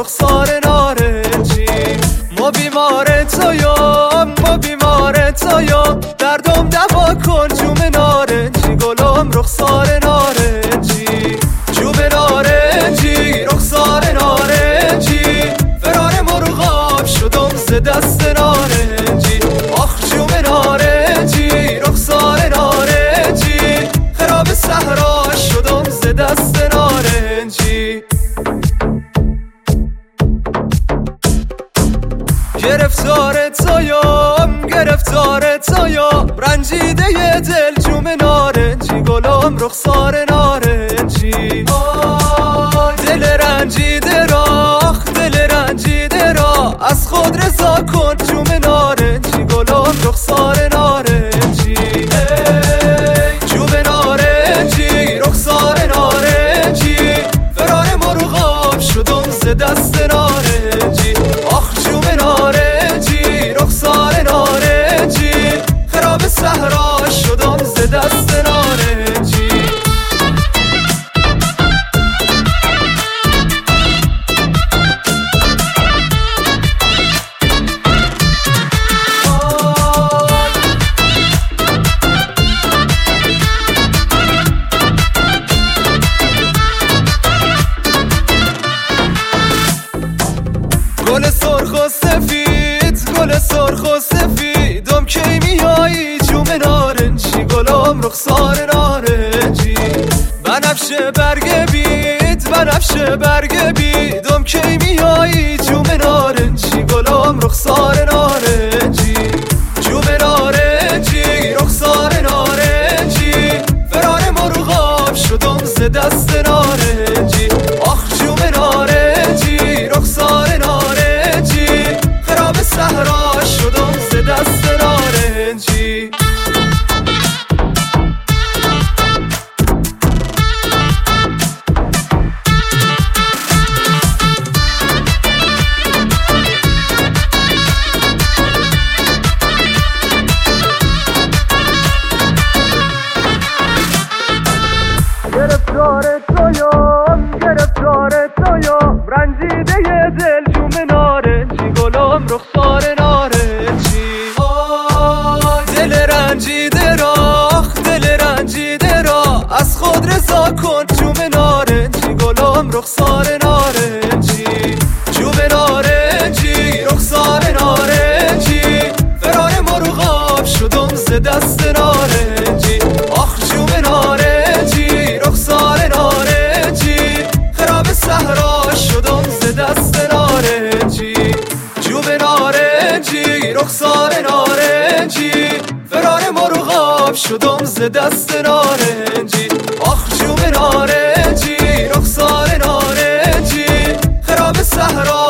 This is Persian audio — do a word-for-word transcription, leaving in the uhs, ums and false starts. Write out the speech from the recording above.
رخسار نارنجی. ما بیمار تویم ما بیمار تویم دردم دوا کن جوم نارنجی. گلم رخسار نارنجی جوم نارنجی رخسار نارنجی. فرار مرغاب شدم ز دست نارنجی. آخ جوم نارنجی رخسار نارنجی. خراب صحرا شدم ز دست نارنجی. گرفتار تویم گرفتار تویم رنجیده ی دل جوم نارنجی. گلم رخسار نارنجی. دل رنجیده را دل رنجیده را از خود رضا کن جوم نارنجی. گلم رخسار نارنجی جوم نارنجی رخسار نارنجی. فرار مرغاب شدم ز دست نارنجی. آخ جوم نارنجی رخسار نارنجی. خراب صحرا شدم ز دست نارنجی. گل سرخ و سفید گل سرخ و سفیدم کی میایی جوم نارنجی. گلم رخسار نارنجی. بنفشه برگ بید بنفشه برگ بیدم کی میایی جوم نارنجی. گلم رخسار نارنجی جوم نارنجی رخسار نارنجی. فرار مرغاب شدم ز دست نارنجی. آخ جوم نارنجی رخسار نارنجی. خراب صحرا شدم ز دست نارنجی. گرفتار تویم گرفتار تویم رنجیده ی دل جوم نارنجی. گلم رخسار نارنجی. دل رنجیده را دل رنجیده را از خود رضا کن جوم نارنجی. گلم رخسار نارنجی جوم نارنجی رخسار نارنجی. فرار مرغاب شدم ز دست نارنجی. آخ جوم نارنجی رخسار نارنجی. خراب صحرا شدم ز دست نارنجی. جوم نارنجی رخسار نارنجی. فرار مرغاب شدم ز دست نارنجی. آخ جوم نارنجی رخسار نارنجی. خراب صحرا